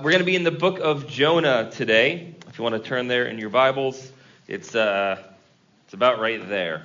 We're going to be in the book of Jonah today. If you want to turn there in your Bibles, it's about right there.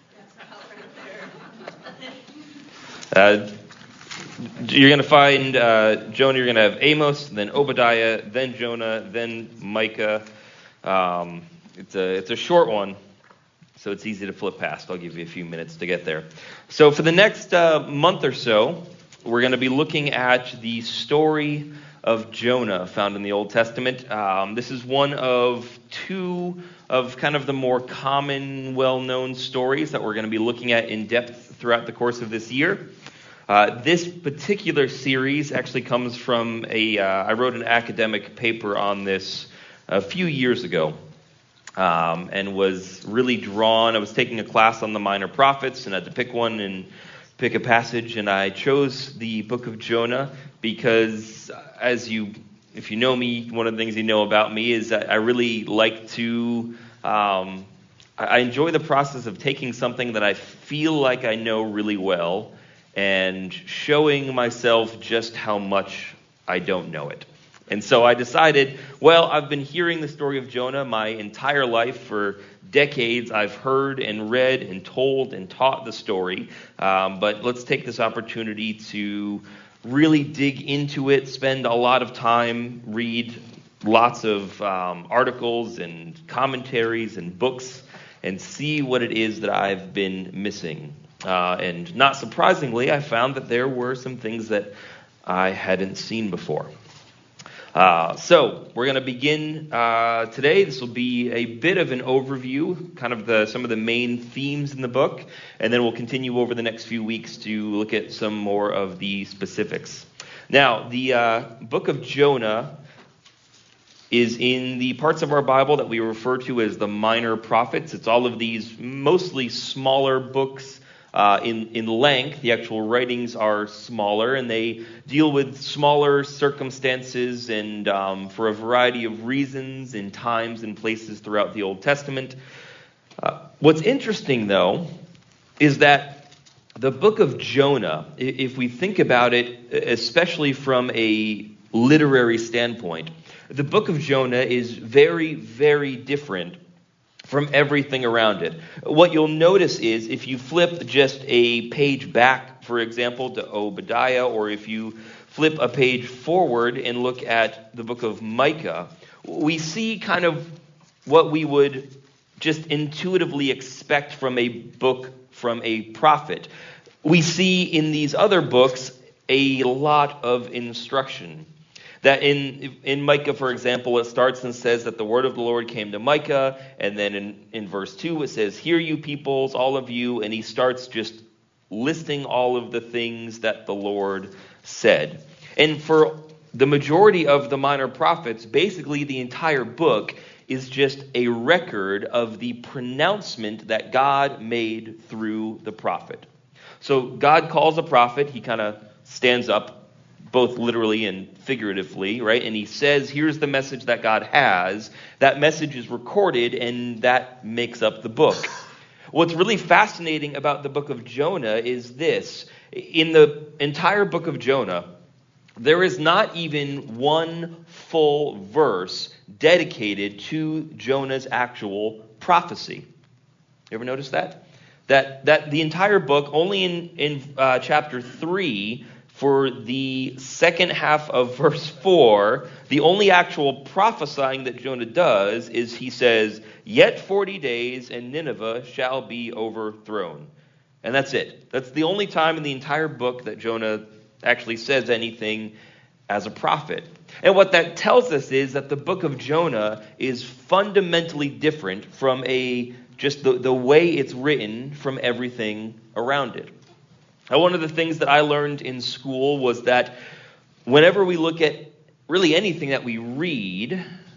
You're going to find Jonah. You're going to have Amos, then Obadiah, then Jonah, then Micah. It's a short one, so it's easy to flip past. I'll give you a few minutes to get there. So for the next month or so, we're going to be looking at the story of Jonah found in the Old Testament. This is one of two of kind of the more common, well-known stories that we're going to be looking at in depth throughout the course of this year. This particular series actually comes from I wrote an academic paper on this a few years ago, and was really drawn. I was taking a class on the Minor Prophets, and I had to pick one and pick a passage, and I chose the book of Jonah because, if you know me, one of the things you know about me is that I really like to, I enjoy the process of taking something that I feel like I know really well and showing myself just how much I don't know it. And so I decided, well, I've been hearing the story of Jonah my entire life. For decades, I've heard and read and told and taught the story. But let's take this opportunity to really dig into it, spend a lot of time, read lots of articles and commentaries and books, and see what it is that I've been missing. And not surprisingly, I found that there were some things that I hadn't seen before. So we're going to begin today. This will be a bit of an overview, kind of some of the main themes in the book, and then we'll continue over the next few weeks to look at some more of the specifics. Now, the book of Jonah is in the parts of our Bible that we refer to as the Minor Prophets. It's all of these mostly smaller books. In length, the actual writings are smaller, and they deal with smaller circumstances and for a variety of reasons in times and places throughout the Old Testament. What's interesting, though, is that the book of Jonah, if we think about it, especially from a literary standpoint, the book of Jonah is very, very different from everything around it. What you'll notice is if you flip just a page back, for example, to Obadiah, or if you flip a page forward and look at the book of Micah, we see kind of what we would just intuitively expect from a book from a prophet. We see in these other books a lot of instruction. That in Micah, for example, it starts and says that the word of the Lord came to Micah, and then in verse 2 it says, "Hear you peoples, all of you," and he starts just listing all of the things that the Lord said. And for the majority of the Minor Prophets, basically the entire book is just a record of the pronouncement that God made through the prophet. So God calls a prophet, he kind of stands up, both literally and figuratively, right? And he says, here's the message that God has. That message is recorded, and that makes up the book. What's really fascinating about the book of Jonah is this. In the entire book of Jonah, there is not even one full verse dedicated to Jonah's actual prophecy. You ever notice that? That the entire book, only in chapter 3, for the second half of verse 4, the only actual prophesying that Jonah does is he says, "Yet 40 days and Nineveh shall be overthrown." And that's it. That's the only time in the entire book that Jonah actually says anything as a prophet. And what that tells us is that the book of Jonah is fundamentally different from just the way it's written from everything around it. Now, one of the things that I learned in school was that whenever we look at really anything that we read,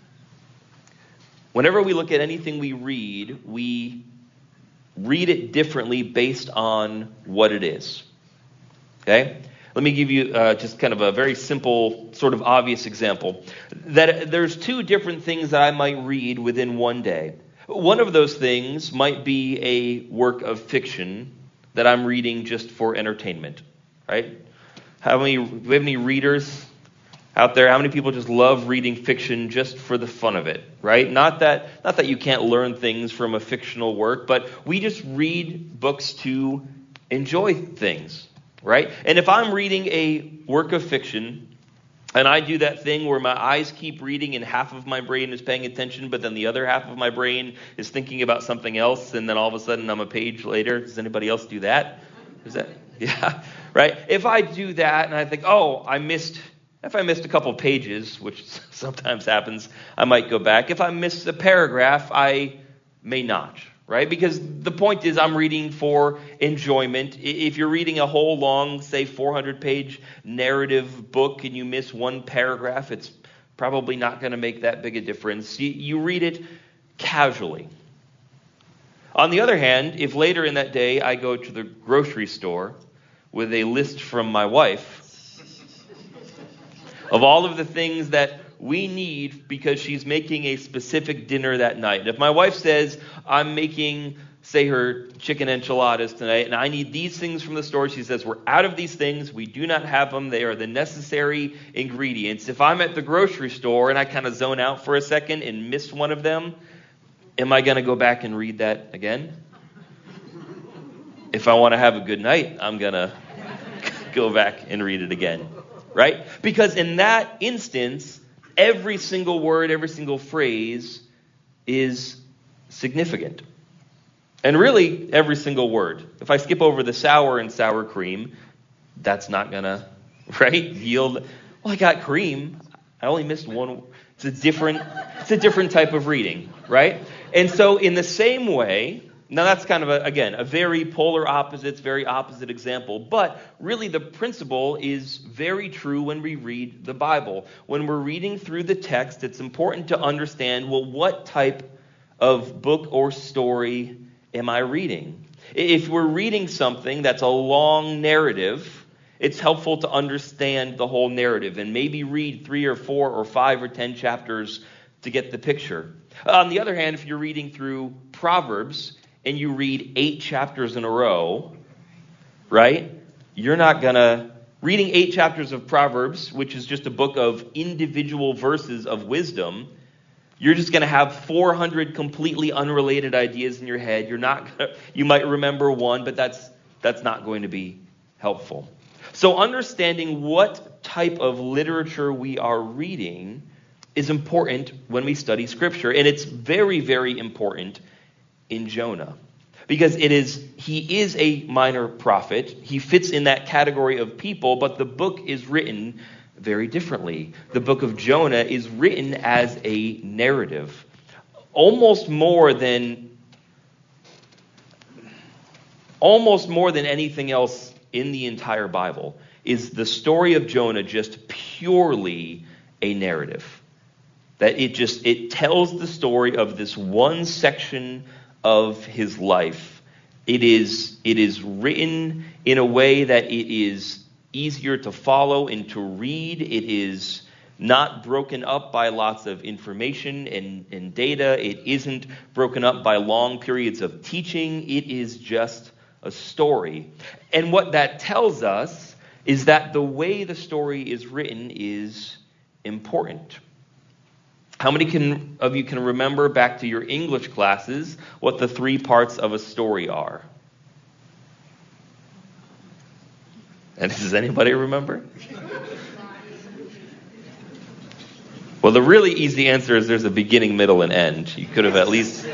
we read it differently based on what it is. Okay? Let me give you just kind of a very simple, sort of obvious example. That there's two different things that I might read within one day. One of those things might be a work of fiction that I'm reading just for entertainment, right? Do we have any readers out there? How many people just love reading fiction just for the fun of it, right? Not that you can't learn things from a fictional work, but we just read books to enjoy things, right? And if I'm reading a work of fiction, and I do that thing where my eyes keep reading and half of my brain is paying attention, but then the other half of my brain is thinking about something else, and then all of a sudden I'm a page later. Does anybody else do that? Yeah, right? If I do that and I think, if I missed a couple of pages, which sometimes happens, I might go back. If I missed a paragraph, I may not, right? Because the point is I'm reading for enjoyment. If you're reading a whole long, say 400-page narrative book and you miss one paragraph, it's probably not going to make that big a difference. You read it casually. On the other hand, if later in that day I go to the grocery store with a list from my wife of all of the things that we need because she's making a specific dinner that night. And if my wife says, I'm making, say, her chicken enchiladas tonight, and I need these things from the store, she says, we're out of these things. We do not have them. They are the necessary ingredients. If I'm at the grocery store and I kind of zone out for a second and miss one of them, am I going to go back and read that again? If I want to have a good night, I'm going to go back and read it again, right? Because in that instance, every single word, every single phrase is significant. And really, every single word. If I skip over the sour and sour cream, that's not going to, right, yield. Well, I got cream. I only missed one. It's a different type of reading, right? And so in the same way, now that's kind of, a very polar opposites, very opposite example, but really the principle is very true when we read the Bible. When we're reading through the text, it's important to understand, well, what type of book or story am I reading? If we're reading something that's a long narrative, it's helpful to understand the whole narrative and maybe read 3 or 4 or 5 or 10 chapters to get the picture. On the other hand, if you're reading through Proverbs and you read 8 chapters in a row, right? You're not going to... Reading 8 chapters of Proverbs, which is just a book of individual verses of wisdom, you're just going to have 400 completely unrelated ideas in your head. You might remember one, but that's not going to be helpful. So understanding what type of literature we are reading is important when we study Scripture. And it's very, very important in Jonah. Because he is a minor prophet. He fits in that category of people, but the book is written very differently. The book of Jonah is written as a narrative. Almost more than anything else in the entire Bible is the story of Jonah just purely a narrative. That it tells the story of this one section of his life. It is written in a way that it is easier to follow and to read. It is not broken up by lots of information and data. It isn't broken up by long periods of teaching. It is just a story. And what that tells us is that the way the story is written is important. How many of you can remember back to your English classes what the 3 parts of a story are? And does anybody remember? Well, the really easy answer is there's a beginning, middle, and end. You could have at least...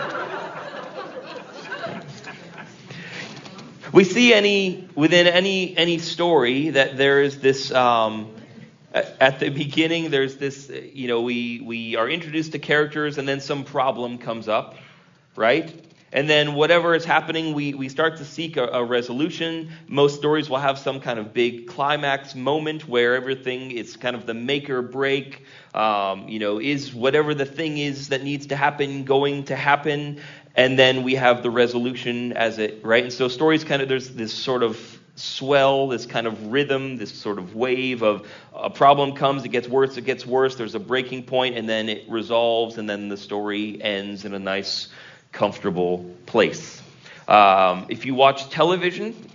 We see within any story that there is this... At the beginning, there's this, we are introduced to characters and then some problem comes up, right? And then whatever is happening, we start to seek a resolution. Most stories will have some kind of big climax moment where everything is kind of the make or break. Is whatever the thing is that needs to happen going to happen? And then we have the resolution as it, right? And so stories there's this sort of swell, this kind of rhythm, this sort of wave of a problem comes, it gets worse, there's a breaking point, and then it resolves, and then the story ends in a nice, comfortable place. If you watch television,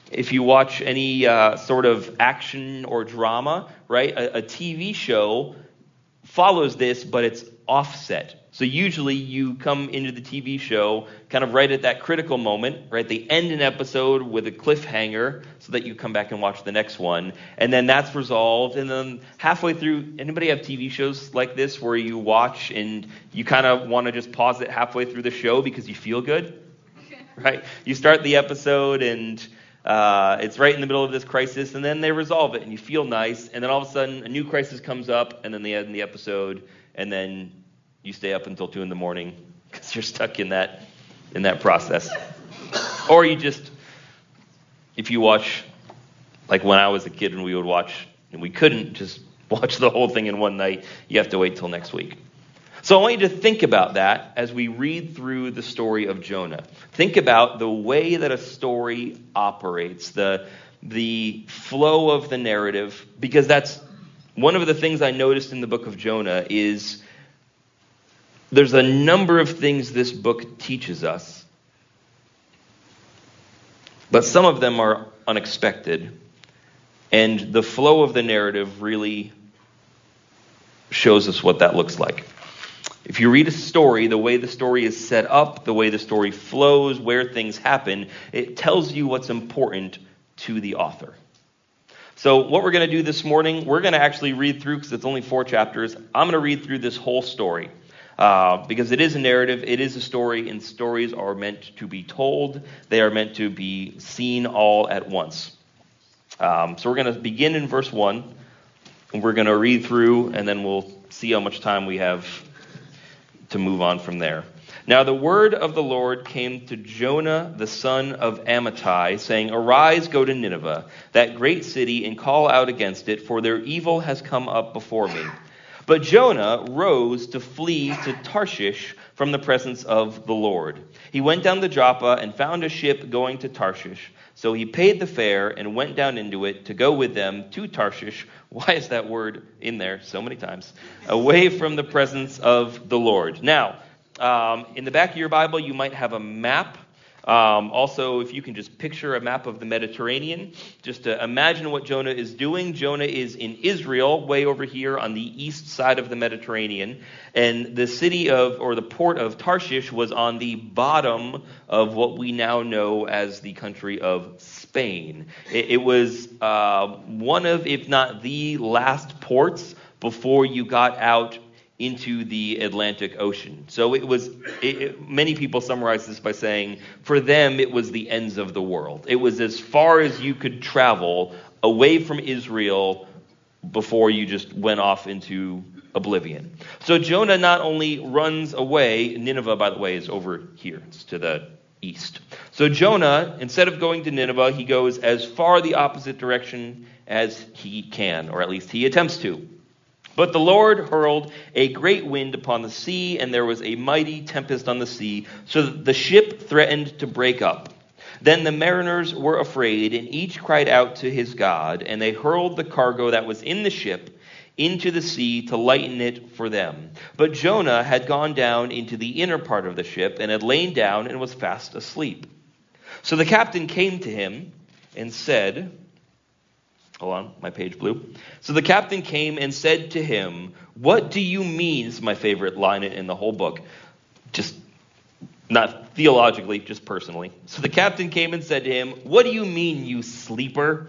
If you watch any sort of action or drama, right, a TV show follows this, but it's offset. So usually you come into the TV show kind of right at that critical moment, right? They end an episode with a cliffhanger so that you come back and watch the next one. And then that's resolved. And then halfway through, anybody have TV shows like this where you watch and you kind of want to just pause it halfway through the show because you feel good, right? You start the episode and it's right in the middle of this crisis, and then they resolve it and you feel nice. And then all of a sudden a new crisis comes up and then they end the episode, and then you stay up until 2 a.m. because you're stuck in that process. Or you just, if you watch, like when I was a kid and we would watch, and we couldn't just watch the whole thing in one night, you have to wait till next week. So I want you to think about that as we read through the story of Jonah. Think about the way that a story operates, the flow of the narrative, because that's one of the things I noticed in the book of Jonah is there's a number of things this book teaches us, but some of them are unexpected, and the flow of the narrative really shows us what that looks like. If you read a story, the way the story is set up, the way the story flows, where things happen, it tells you what's important to the author. So what we're going to do this morning, we're going to actually read through, because it's only 4 chapters, I'm going to read through this whole story. Because it is a narrative, it is a story, and stories are meant to be told. They are meant to be seen all at once. So we're going to begin in verse 1, and we're going to read through, and then we'll see how much time we have to move on from there. Now the word of the Lord came to Jonah, the son of Amittai, saying, "Arise, go to Nineveh, that great city, and call out against it, for their evil has come up before me." But Jonah rose to flee to Tarshish from the presence of the Lord. He went down to Joppa and found a ship going to Tarshish. So he paid the fare and went down into it to go with them to Tarshish. Why is that word in there so many times? Away from the presence of the Lord. Now, in the back of your Bible, you might have a map. Also, if you can just picture a map of the Mediterranean, just to imagine what Jonah is doing. Jonah is in Israel, way over here on the east side of the Mediterranean, and the city or the port of Tarshish was on the bottom of what we now know as the country of Spain. It was one of, if not the last ports before you got out into the Atlantic Ocean. So many people summarize this by saying, for them, it was the ends of the world. It was as far as you could travel away from Israel before you just went off into oblivion. So Jonah not only runs away, Nineveh, by the way, is over here. It's to the east. So Jonah, instead of going to Nineveh, he goes as far the opposite direction as he can, or at least he attempts to. But the Lord hurled a great wind upon the sea, and there was a mighty tempest on the sea, so that the ship threatened to break up. Then the mariners were afraid, and each cried out to his God, and they hurled the cargo that was in the ship into the sea to lighten it for them. But Jonah had gone down into the inner part of the ship, and had lain down and was fast asleep. So the captain came to him and said... Hold on, my page blew. So the captain came and said to him, "What do you mean?" This is my favorite line in the whole book. Just not theologically, just personally. So the captain came and said to him, "What do you mean, you sleeper?"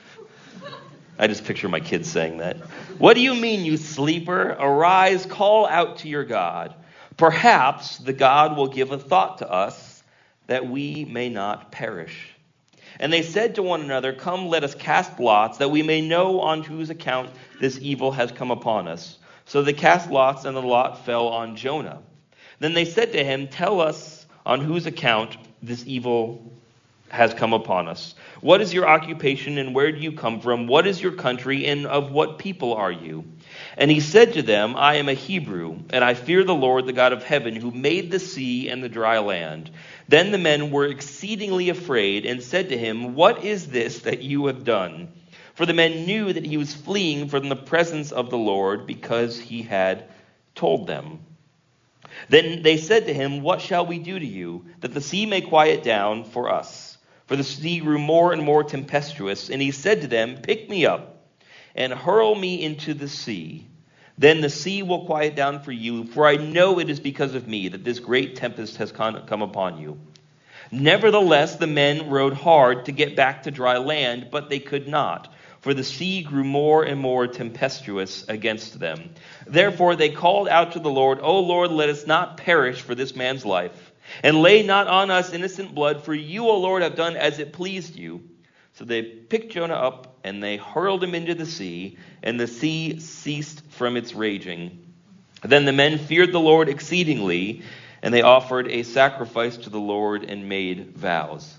I just picture my kids saying that. "What do you mean, you sleeper? Arise, call out to your God. Perhaps the God will give a thought to us that we may not perish." And they said to one another, "Come, let us cast lots, that we may know on whose account this evil has come upon us." So they cast lots, and the lot fell on Jonah. Then they said to him, "Tell us on whose account this evil has come upon us. What is your occupation, and where do you come from? What is your country, and of what people are you?" And he said to them, "I am a Hebrew, and I fear the Lord, the God of heaven, who made the sea and the dry land." Then the men were exceedingly afraid and said to him, "What is this that you have done?" For the men knew that he was fleeing from the presence of the Lord, because he had told them. Then they said to him, "What shall we do to you, that the sea may quiet down for us? For the sea grew more and more tempestuous, and he said to them, "Pick me up and hurl me into the sea. Then the sea will quiet down for you, for I know it is because of me that this great tempest has come upon you." Nevertheless, the men rowed hard to get back to dry land, but they could not, for the sea grew more and more tempestuous against them. Therefore they called out to the Lord, "O Lord, let us not perish for this man's life. And lay not on us innocent blood, for you, O Lord, have done as it pleased you." So they picked Jonah up, and they hurled him into the sea, and the sea ceased from its raging. Then the men feared the Lord exceedingly, and they offered a sacrifice to the Lord and made vows.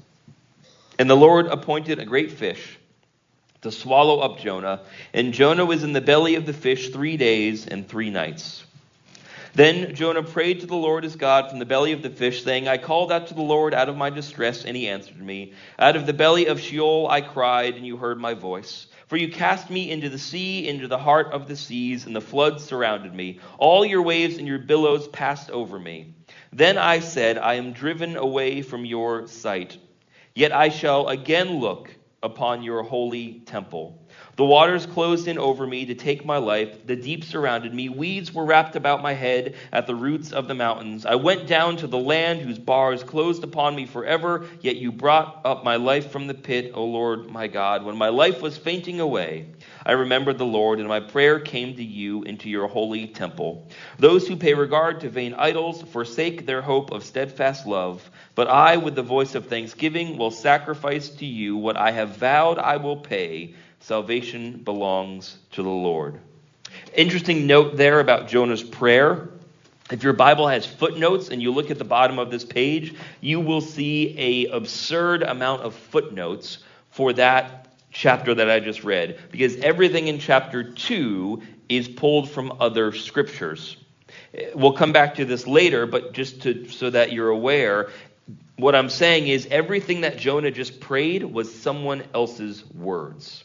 And the Lord appointed a great fish to swallow up Jonah, and Jonah was in the belly of the fish 3 days and 3 nights. Then Jonah prayed to the Lord his God from the belly of the fish, saying, "I called out to the Lord out of my distress, and he answered me. Out of the belly of Sheol I cried, and you heard my voice. For you cast me into the sea, into the heart of the seas, and the floods surrounded me. All your waves and your billows passed over me. Then I said, I am driven away from your sight. Yet I shall again look upon your holy temple. The waters closed in over me to take my life. The deep surrounded me. Weeds were wrapped about my head at the roots of the mountains. I went down to the land whose bars closed upon me forever. Yet you brought up my life from the pit, O Lord my God. When my life was fainting away, I remembered the Lord, and my prayer came to you into your holy temple. Those who pay regard to vain idols forsake their hope of steadfast love. But I, with the voice of thanksgiving, will sacrifice to you what I have vowed I will pay. Salvation belongs to the Lord. Interesting note there about Jonah's prayer. If your Bible has footnotes and you look at the bottom of this page, you will see an absurd amount of footnotes for that chapter that I just read, because everything in chapter 2 is pulled from other scriptures. We'll come back to this later, but just so that you're aware, what I'm saying is everything that Jonah just prayed was someone else's words.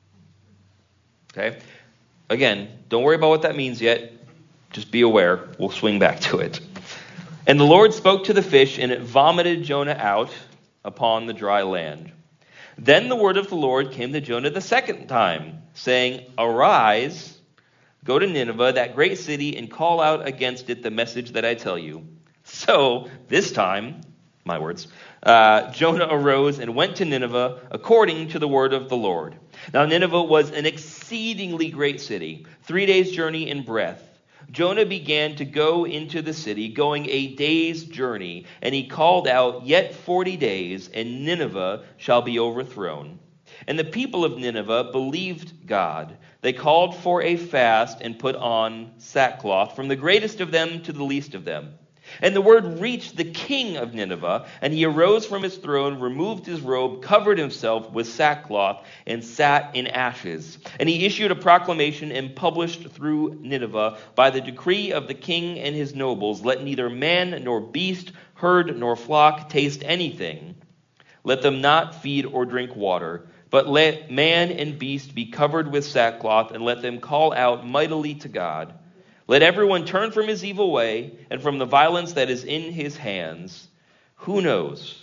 Okay? Again, don't worry about what that means yet. Just be aware. We'll swing back to it. And the Lord spoke to the fish, and it vomited Jonah out upon the dry land. Then the word of the Lord came to Jonah the second time, saying, "Arise, go to Nineveh, that great city, and call out against it the message that I tell you." So, this time, my words, Jonah arose and went to Nineveh according to the word of the Lord. Now Nineveh was an exceedingly great city, 3 days' journey in breadth. Jonah began to go into the city, going a day's journey, and he called out, "Yet 40 days, and Nineveh shall be overthrown." And the people of Nineveh believed God. They called for a fast and put on sackcloth, from the greatest of them to the least of them. And the word reached the king of Nineveh, and he arose from his throne, removed his robe, covered himself with sackcloth, and sat in ashes. And he issued a proclamation and published through Nineveh, by the decree of the king and his nobles, "Let neither man nor beast, herd nor flock taste anything. Let them not feed or drink water. But let man and beast be covered with sackcloth, and let them call out mightily to God. Let everyone turn from his evil way and from the violence that is in his hands. Who knows?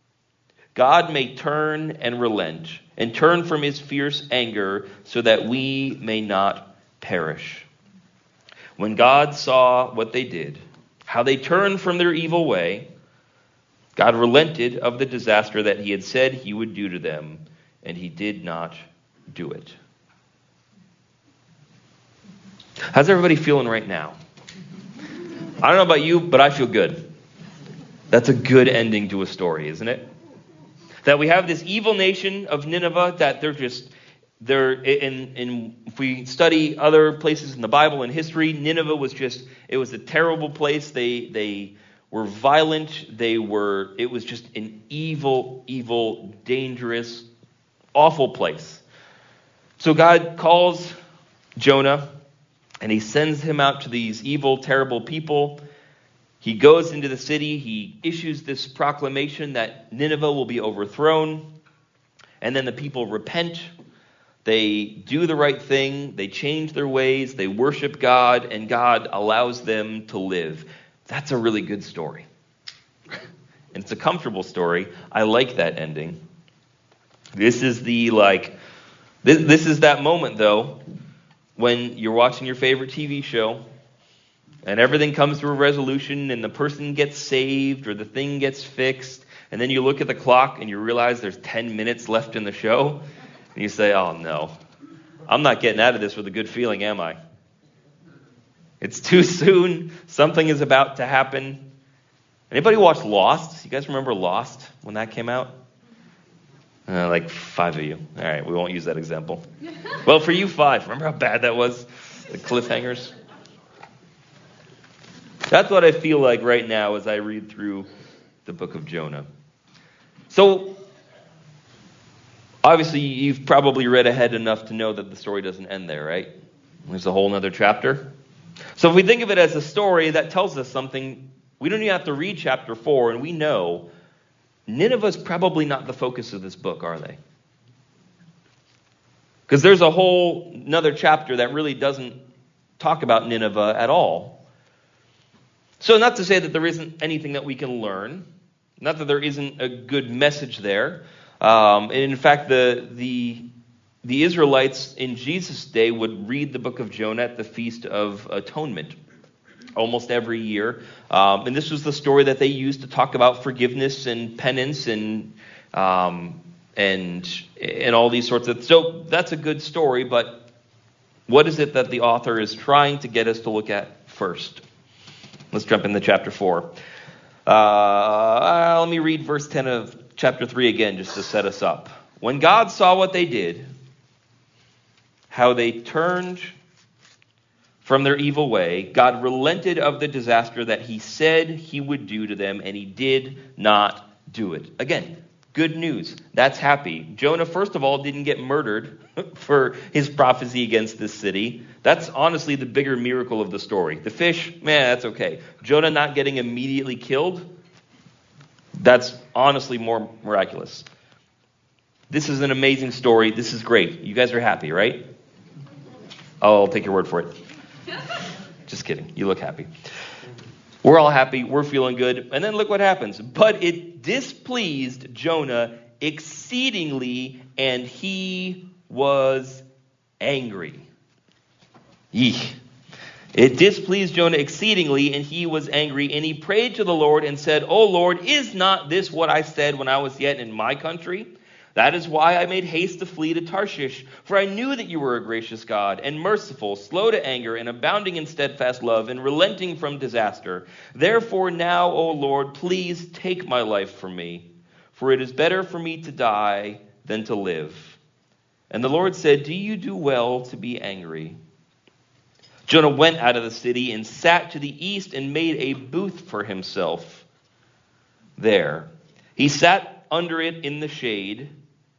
God may turn and relent and turn from his fierce anger so that we may not perish." When God saw what they did, how they turned from their evil way, God relented of the disaster that he had said he would do to them, and he did not do it. How's everybody feeling right now? I don't know about you, but I feel good. That's a good ending to a story, isn't it? That we have this evil nation of Nineveh, that if we study other places in the Bible and history, Nineveh was it was a terrible place. They were violent. It was just an evil, dangerous, awful place. So God calls Jonah, and he sends him out to these evil, terrible people. He goes into the city. He issues this proclamation that Nineveh will be overthrown. And then the people repent. They do the right thing. They change their ways. They worship God, and God allows them to live. That's a really good story. And it's a comfortable story. I like that ending. This is this is that moment, though, when you're watching your favorite TV show and everything comes to a resolution and the person gets saved or the thing gets fixed, and then you look at the clock and you realize there's 10 minutes left in the show, and you say, oh no, I'm not getting out of this with a good feeling, am I? It's too soon. Something is about to happen. Anybody watch Lost? You guys remember Lost when that came out? Like 5 of you. All right, we won't use that example. Well, for you 5, remember how bad that was? The cliffhangers? That's what I feel like right now as I read through the book of Jonah. So, obviously, you've probably read ahead enough to know that the story doesn't end there, right? There's a whole other chapter. So if we think of it as a story, that tells us something. We don't even have to read chapter 4, and we know Nineveh's probably not the focus of this book, are they? Because there's a whole another chapter that really doesn't talk about Nineveh at all. So not to say that there isn't anything that we can learn, not that there isn't a good message there. And in fact, the Israelites in Jesus' day would read the book of Jonah at the Feast of Atonement almost every year. And this was the story that they used to talk about forgiveness and penance and all these sorts of... So that's a good story, but what is it that the author is trying to get us to look at first? Let's jump into chapter 4. Let me read verse 10 of chapter 3 again just to set us up. When God saw what they did, how they turned from their evil way, God relented of the disaster that he said he would do to them, and he did not do it. Again, good news. That's happy. Jonah, first of all, didn't get murdered for his prophecy against this city. That's honestly the bigger miracle of the story. The fish, that's okay. Jonah not getting immediately killed, that's honestly more miraculous. This is an amazing story. This is great. You guys are happy, right? I'll take your word for it. Just kidding. You look happy. We're all happy. We're feeling good. And then look what happens. But it displeased Jonah exceedingly, and he was angry. Yeesh. It displeased Jonah exceedingly, and he was angry. And he prayed to the Lord and said, O Lord, is not this what I said when I was yet in my country? That is why I made haste to flee to Tarshish, for I knew that you were a gracious God and merciful, slow to anger, and abounding in steadfast love, and relenting from disaster. Therefore now, O Lord, please take my life from me, for it is better for me to die than to live. And the Lord said, Do you do well to be angry? Jonah went out of the city and sat to the east and made a booth for himself there. He sat under it in the shade,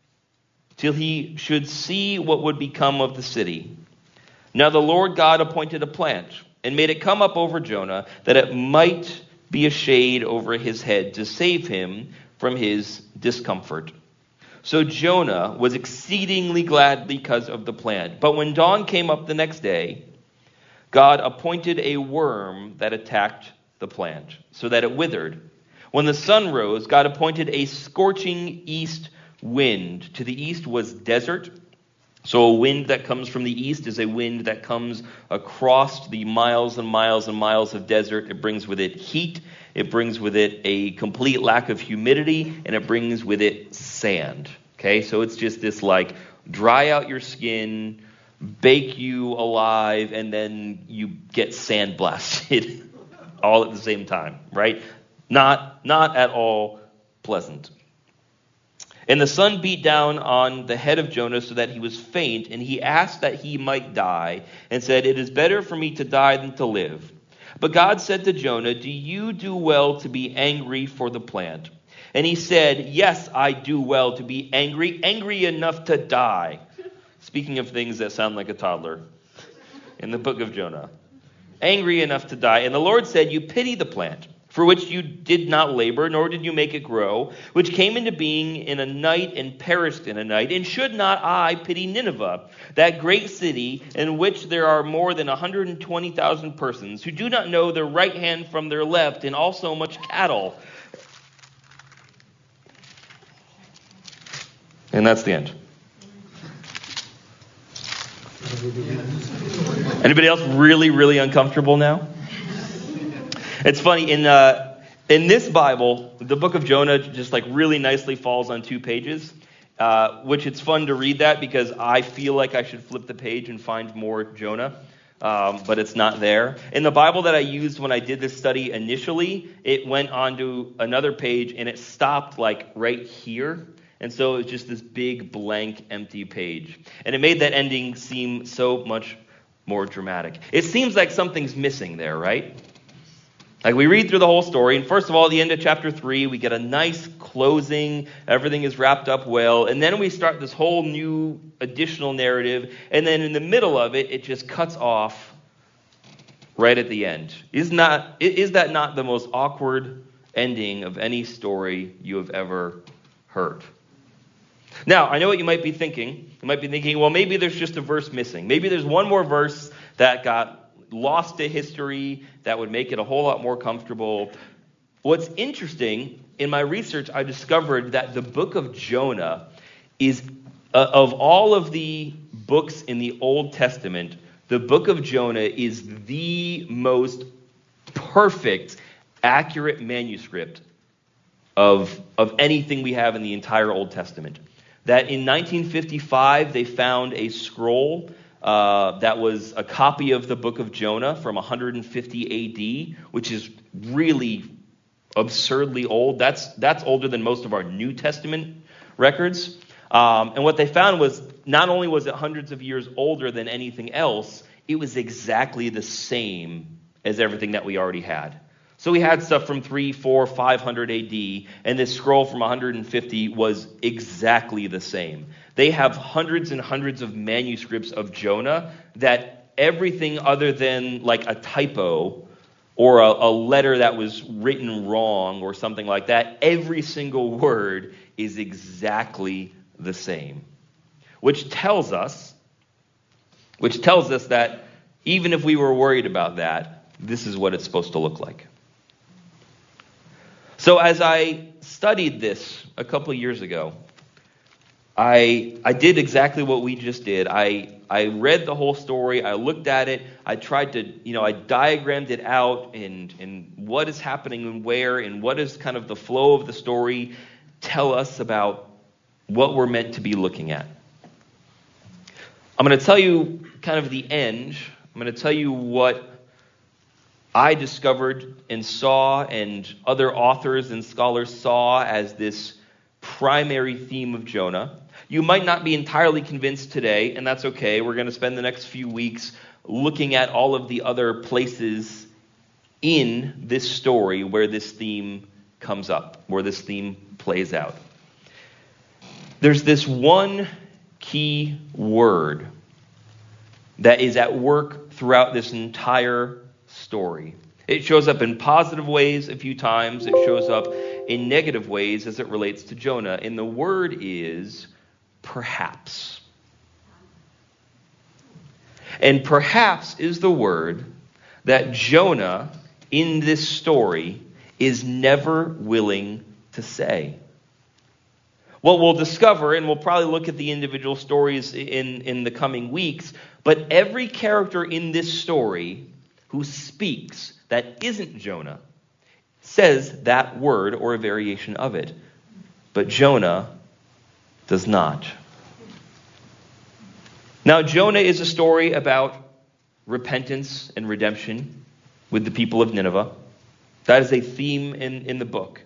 till he should see what would become of the city. Now the Lord God appointed a plant, and made it come up over Jonah, that it might be a shade over his head, to save him from his discomfort. So Jonah was exceedingly glad because of the plant. But when dawn came up the next day, God appointed a worm that attacked the plant, so that it withered. When the sun rose, God appointed a scorching east wind. To the east was desert. So a wind that comes from the east is a wind that comes across the miles and miles and miles of desert. It brings with it heat. It brings with it a complete lack of humidity. And it brings with it sand. Okay, so it's just this like dry out your skin, bake you alive, and then you get sandblasted all at the same time, right? Not at all pleasant. And the sun beat down on the head of Jonah so that he was faint, and he asked that he might die, and said, It is better for me to die than to live. But God said to Jonah, Do you do well to be angry for the plant? And he said, Yes, I do well to be angry enough to die. Speaking of things that sound like a toddler, in the book of Jonah. Angry enough to die. And the Lord said, You pity the plant, for which you did not labor, nor did you make it grow, which came into being in a night and perished in a night. And should not I pity Nineveh, that great city in which there are more than 120,000 persons, who do not know their right hand from their left, and also much cattle? And that's the end. Anybody else really, really uncomfortable now? It's funny, in this Bible, the book of Jonah just like really nicely falls on 2 pages, which it's fun to read that because I feel like I should flip the page and find more Jonah, but it's not there. In the Bible that I used when I did this study initially, it went onto another page and it stopped like right here. And so it was just this big blank empty page. And it made that ending seem so much more dramatic. It seems like something's missing there, right? Like we read through the whole story, and first of all, at the end of chapter 3, we get a nice closing, everything is wrapped up well, and then we start this whole new additional narrative, and then in the middle of it, it just cuts off right at the end. Is that not the most awkward ending of any story you have ever heard? Now, I know what you might be thinking. You might be thinking, well, maybe there's just a verse missing. Maybe there's one more verse that got lost to history that would make it a whole lot more comfortable. What's interesting, in my research, I discovered that the book of Jonah is, of all of the books in the Old Testament, the book of Jonah is the most perfect, accurate manuscript of anything we have in the entire Old Testament. That in 1955, they found a scroll that was a copy of the book of Jonah from 150 AD, which is really absurdly old. That's older than most of our New Testament records. And what they found was not only was it hundreds of years older than anything else, it was exactly the same as everything that we already had. So we had stuff from 300, 400, 500 AD, and this scroll from 150 was exactly the same. They have hundreds and hundreds of manuscripts of Jonah that everything other than like a typo or a letter that was written wrong or something like that, every single word is exactly the same. Which tells us that even if we were worried about that, this is what it's supposed to look like. So as I studied this a couple of years ago, I did exactly what we just did. I read the whole story. I looked at it. I tried to, I diagrammed it out and what is happening and where and what is kind of the flow of the story tell us about what we're meant to be looking at. I'm going to tell you kind of the end. I'm going to tell you what I discovered and saw and other authors and scholars saw as this primary theme of Jonah. You might not be entirely convinced today, and that's okay. We're going to spend the next few weeks looking at all of the other places in this story where this theme comes up, where this theme plays out. There's this one key word that is at work throughout this entire story. It shows up in positive ways a few times. It shows up in negative ways as it relates to Jonah. And the word is perhaps. And perhaps is the word that Jonah in this story is never willing to say. What we'll discover, and we'll probably look at the individual stories in the coming weeks, but every character in this story who speaks that isn't Jonah says that word or a variation of it. But Jonah does not. Now, Jonah is a story about repentance and redemption with the people of Nineveh. That is a theme in the book.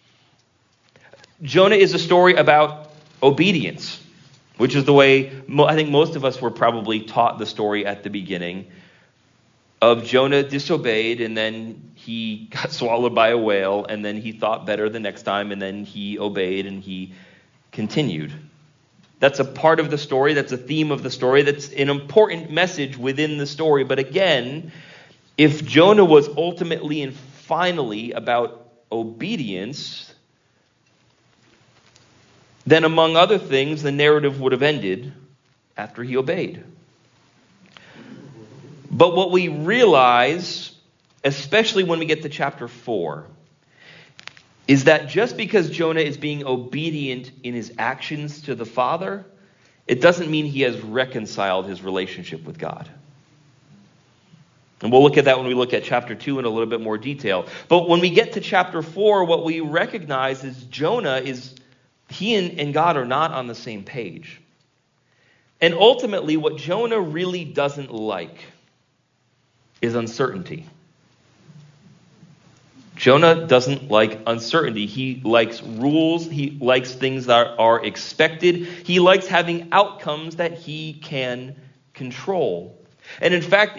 Jonah is a story about obedience, which is the way I think most of us were probably taught the story at the beginning. Of Jonah disobeyed, and then he got swallowed by a whale, and then he thought better the next time, and then he obeyed, and he continued. That's a part of the story. That's a theme of the story. That's an important message within the story. But again, if Jonah was ultimately and finally about obedience, then among other things, the narrative would have ended after he obeyed. But what we realize, especially when we get to chapter 4, is that just because Jonah is being obedient in his actions to the Father, it doesn't mean he has reconciled his relationship with God. And we'll look at that when we look at chapter 2 in a little bit more detail. But when we get to chapter 4, what we recognize is he and God are not on the same page. And ultimately, what Jonah really doesn't like is uncertainty. Jonah doesn't like uncertainty. He likes rules. He likes things that are expected. He likes having outcomes that he can control. And in fact,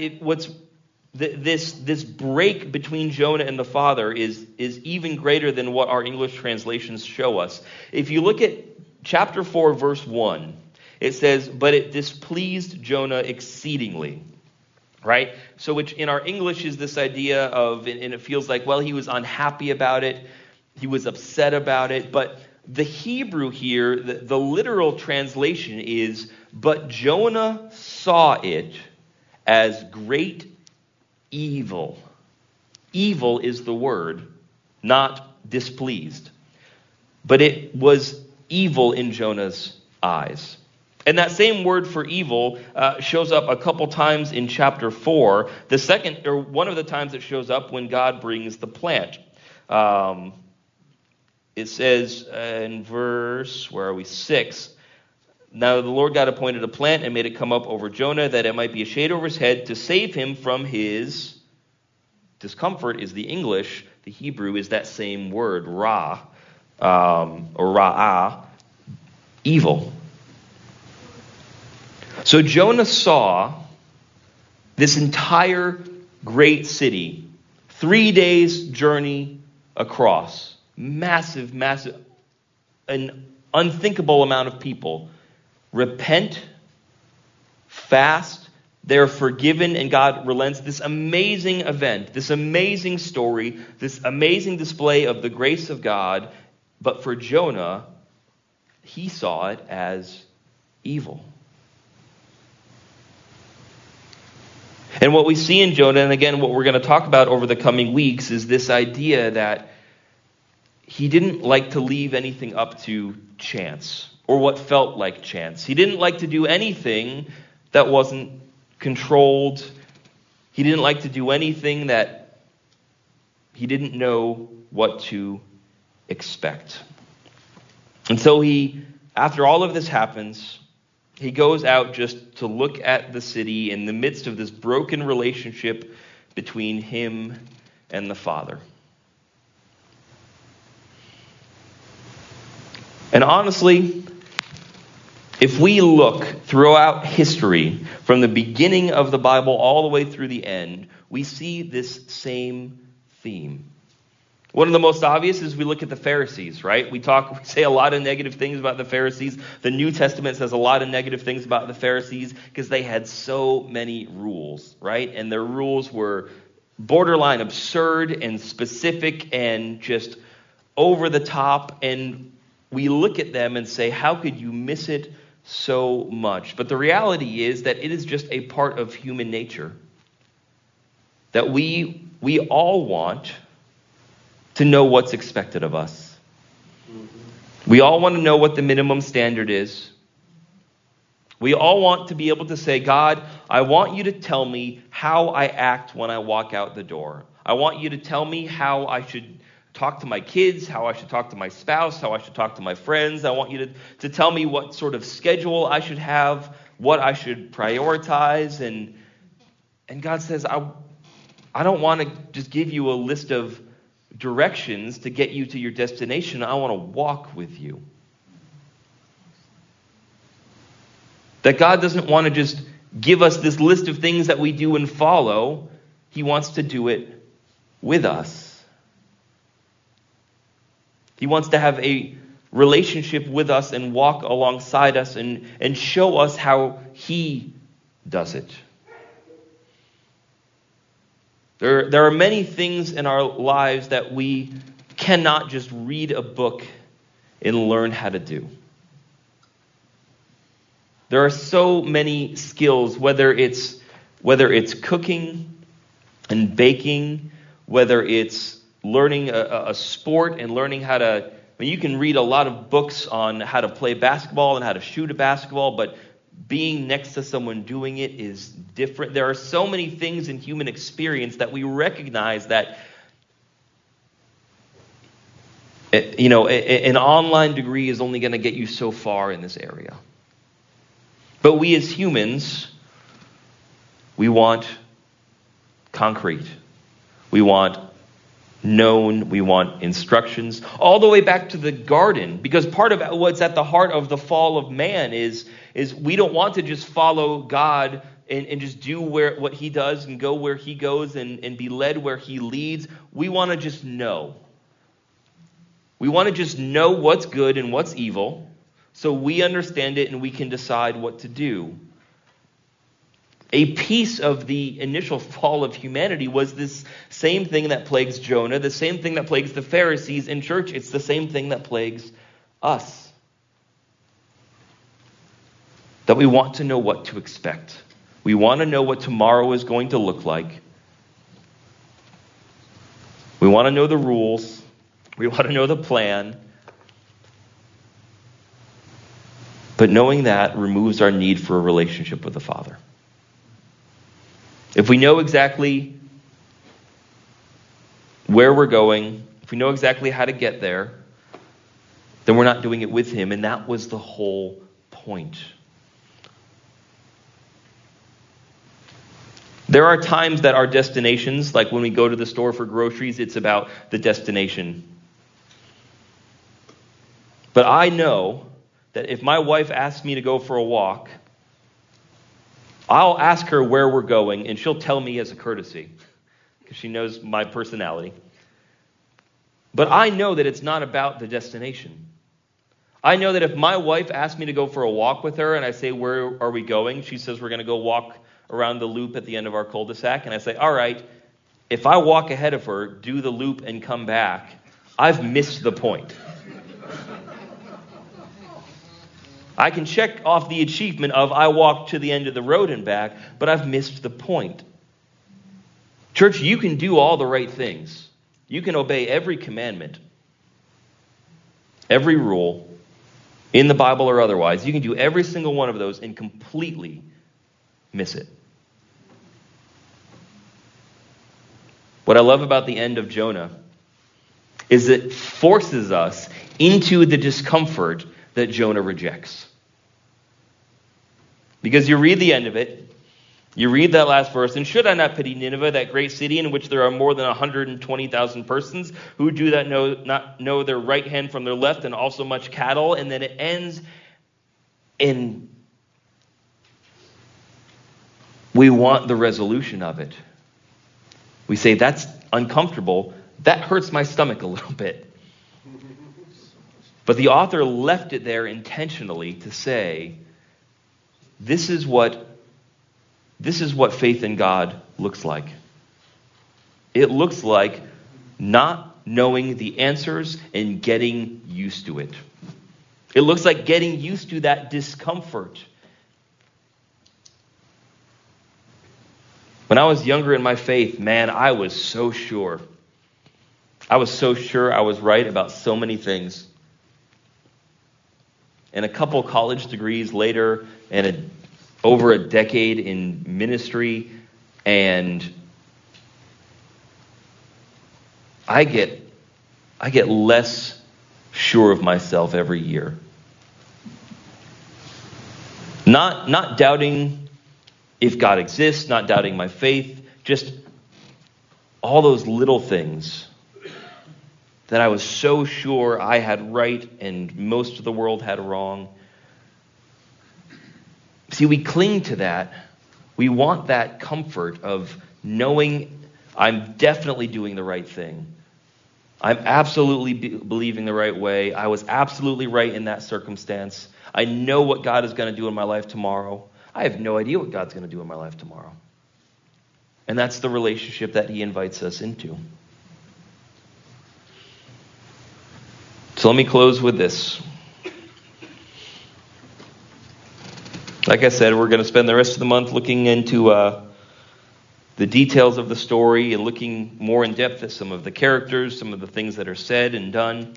this break between Jonah and the Father is even greater than what our English translations show us. If you look at chapter 4, verse 1, it says, "But it displeased Jonah exceedingly." Right? So which in our English is this idea of, and it feels like, well, he was unhappy about it. He was upset about it. But the Hebrew here, the literal translation is, "But Jonah saw it as great evil." Evil is the word, not displeased. But it was evil in Jonah's eyes. And that same word for evil shows up a couple times in chapter 4. One of the times it shows up when God brings the plant. It says in verse, 6, "Now the Lord God appointed a plant and made it come up over Jonah, that it might be a shade over his head to save him from his..." Discomfort is the English. The Hebrew is that same word, ra, or ra'ah, evil. So Jonah saw this entire great city, 3 days journey across, massive, an unthinkable amount of people repent, fast, they're forgiven, and God relents. This amazing event, this amazing story, this amazing display of the grace of God. But for Jonah, he saw it as evil. And what we see in Jonah, and again, what we're going to talk about over the coming weeks, is this idea that he didn't like to leave anything up to chance, or what felt like chance. He didn't like to do anything that wasn't controlled. He didn't like to do anything that he didn't know what to expect. And so after all of this happens, he goes out just to look at the city in the midst of this broken relationship between him and the Father. And honestly, if we look throughout history, from the beginning of the Bible all the way through the end, we see this same theme. One of the most obvious is we look at the Pharisees, right? We say a lot of negative things about the Pharisees. The New Testament says a lot of negative things about the Pharisees because they had so many rules, right? And their rules were borderline absurd and specific and just over the top. And we look at them and say, how could you miss it so much? But the reality is that it is just a part of human nature. That we all want to know what's expected of us. We all want to know what the minimum standard is. We all want to be able to say, God, I want you to tell me how I act when I walk out the door. I want you to tell me how I should talk to my kids, how I should talk to my spouse, how I should talk to my friends. I want you to tell me what sort of schedule I should have, what I should prioritize. And God says, I don't want to just give you a list of directions to get you to your destination. I want to walk with you. That God doesn't want to just give us this list of things that we do and follow. He wants to do it with us. He wants to have a relationship with us and walk alongside us and show us how He does it. There are many things in our lives that we cannot just read a book and learn how to do. There are so many skills, whether it's cooking and baking, whether it's learning a sport and learning how to, you can read a lot of books on how to play basketball and how to shoot a basketball, but being next to someone doing it is different. There are so many things in human experience that we recognize that, an online degree is only going to get you so far in this area. But we as humans, we want concrete. We want known. We want instructions. All the way back to the garden. Because part of what's at the heart of the fall of man is we don't want to just follow God and just do what he does and go where he goes and be led where he leads. We want to just know. We want to just know what's good and what's evil so we understand it and we can decide what to do. A piece of the initial fall of humanity was this same thing that plagues Jonah, the same thing that plagues the Pharisees in church. It's the same thing that plagues us. That we want to know what to expect. We want to know what tomorrow is going to look like. We want to know the rules. We want to know the plan. But knowing that removes our need for a relationship with the Father. If we know exactly where we're going, if we know exactly how to get there, then we're not doing it with him, and that was the whole point. There are times that our destinations, like when we go to the store for groceries, it's about the destination. But I know that if my wife asks me to go for a walk, I'll ask her where we're going, and she'll tell me as a courtesy, because she knows my personality. But I know that it's not about the destination. I know that if my wife asks me to go for a walk with her, and I say, where are we going? She says, we're going to go walk around the loop at the end of our cul-de-sac. And I say, all right, if I walk ahead of her, do the loop, and come back, I've missed the point. I can check off the achievement of I walked to the end of the road and back, but I've missed the point. Church, you can do all the right things. You can obey every commandment, every rule, in the Bible or otherwise. You can do every single one of those and completely miss it. What I love about the end of Jonah is it forces us into the discomfort that Jonah rejects. Because you read the end of it, you read that last verse, and should I not pity Nineveh, that great city in which there are more than 120,000 persons who do not know their right hand from their left, and also much cattle? And then it ends in, we want the resolution of it. We say, that's uncomfortable. That hurts my stomach a little bit. But the author left it there intentionally to say, this is what faith in God looks like. It looks like not knowing the answers and getting used to it. It looks like getting used to that discomfort. When I was younger in my faith, man, I was so sure. I was so sure I was right about so many things. And a couple college degrees later, and over a decade in ministry, and I get less sure of myself every year. Not doubting if God exists, not doubting my faith, just all those little things that I was so sure I had right and most of the world had wrong. See, we cling to that. We want that comfort of knowing I'm definitely doing the right thing. I'm absolutely believing the right way. I was absolutely right in that circumstance. I know what God is going to do in my life tomorrow. I have no idea what God's going to do in my life tomorrow. And that's the relationship that he invites us into. So let me close with this. Like I said, we're going to spend the rest of the month looking into the details of the story and looking more in depth at some of the characters, some of the things that are said and done.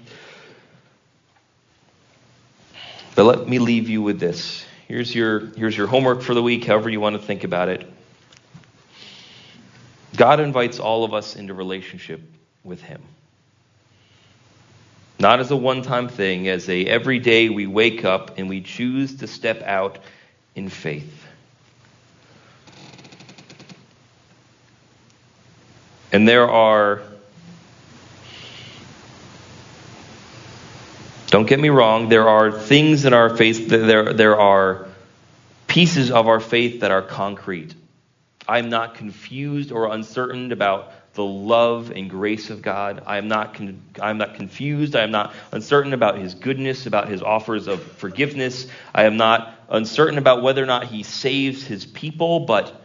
But let me leave you with this. Here's your homework for the week, however you want to think about it. God invites all of us into relationship with him. Not as a one-time thing, as every day we wake up and we choose to step out in faith. And don't get me wrong, there are things in our faith, there are pieces of our faith that are concrete. I'm not confused or uncertain about the love and grace of God. I'm not confused. I am not uncertain about his goodness, about his offers of forgiveness. I am not uncertain about whether or not he saves his people, but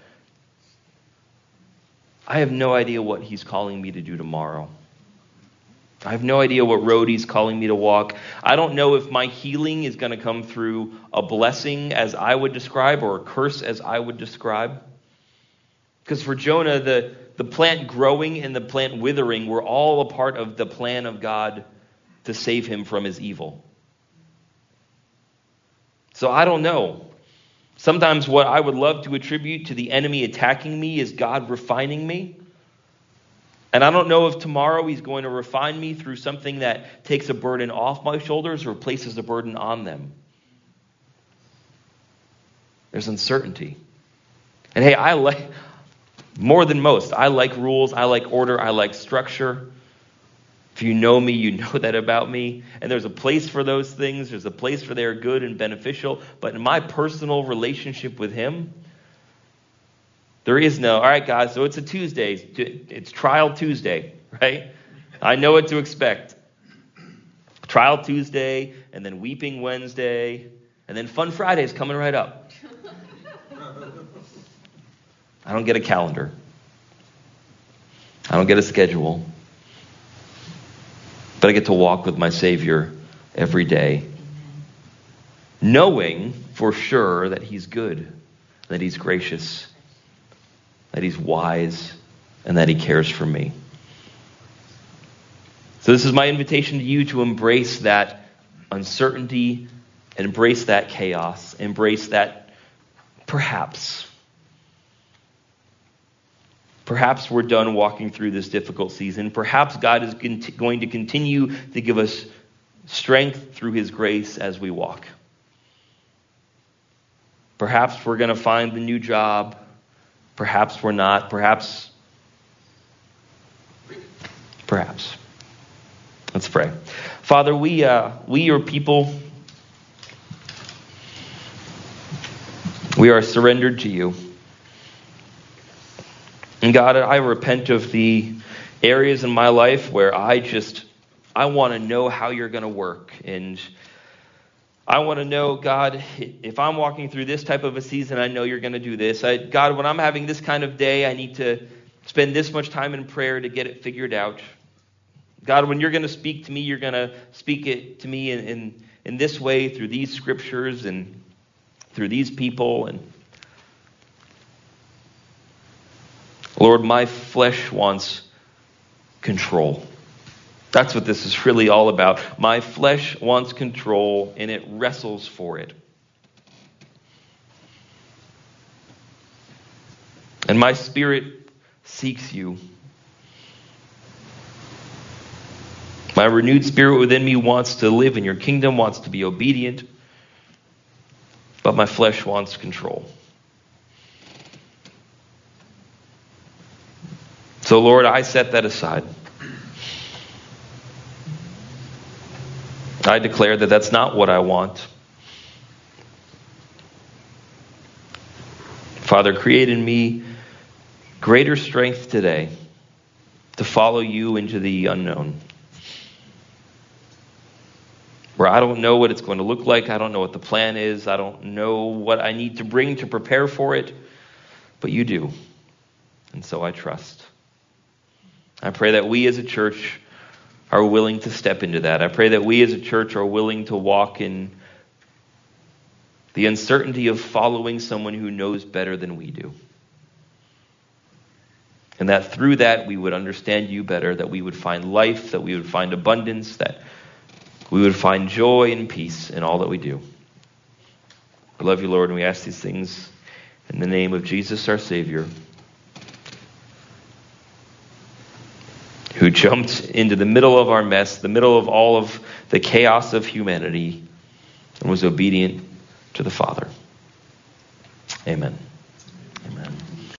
I have no idea what he's calling me to do tomorrow. I have no idea what road he's calling me to walk. I don't know if my healing is going to come through a blessing as I would describe or a curse as I would describe. Because for Jonah, the plant growing and the plant withering were all a part of the plan of God to save him from his evil. So I don't know. Sometimes what I would love to attribute to the enemy attacking me is God refining me. And I don't know if tomorrow he's going to refine me through something that takes a burden off my shoulders or places a burden on them. There's uncertainty. And hey, more than most, I like rules, I like order, I like structure. If you know me, you know that about me. And there's a place for those things. There's a place for they are good and beneficial. But in my personal relationship with him, there is no, all right, guys, so it's a Tuesday. It's Trial Tuesday, right? I know what to expect. Trial Tuesday, and then Weeping Wednesday, and then Fun Friday is coming right up. I don't get a calendar. I don't get a schedule. But I get to walk with my Savior every day, knowing for sure that he's good, that he's gracious, that he's wise, and that he cares for me. So this is my invitation to you to embrace that uncertainty, embrace that chaos, embrace that perhaps we're done walking through this difficult season. Perhaps God is going to continue to give us strength through his grace as we walk. Perhaps we're going to find the new job. Perhaps we're not. Perhaps. Let's pray. Father, we your people, we are surrendered to you. And God, I repent of the areas in my life where I want to know how you're going to work. And I want to know, God, if I'm walking through this type of a season, I know you're going to do this. God, when I'm having this kind of day, I need to spend this much time in prayer to get it figured out. God, when you're going to speak to me, you're going to speak it to me in this way, through these scriptures and through these people. And Lord, my flesh wants control. That's what this is really all about. My flesh wants control, and it wrestles for it. And my spirit seeks you. My renewed spirit within me wants to live in your kingdom, wants to be obedient, but my flesh wants control. So, Lord, I set that aside. I declare that that's not what I want. Father, create in me greater strength today to follow you into the unknown, where I don't know what it's going to look like. I don't know what the plan is. I don't know what I need to bring to prepare for it, but you do. And so I trust. I pray that we as a church are willing to step into that. I pray that we as a church are willing to walk in the uncertainty of following someone who knows better than we do. And that through that we would understand you better, that we would find life, that we would find abundance, that we would find joy and peace in all that we do. We love you, Lord, and we ask these things in the name of Jesus, our Savior, who jumped into the middle of our mess, the middle of all of the chaos of humanity, and was obedient to the Father. Amen.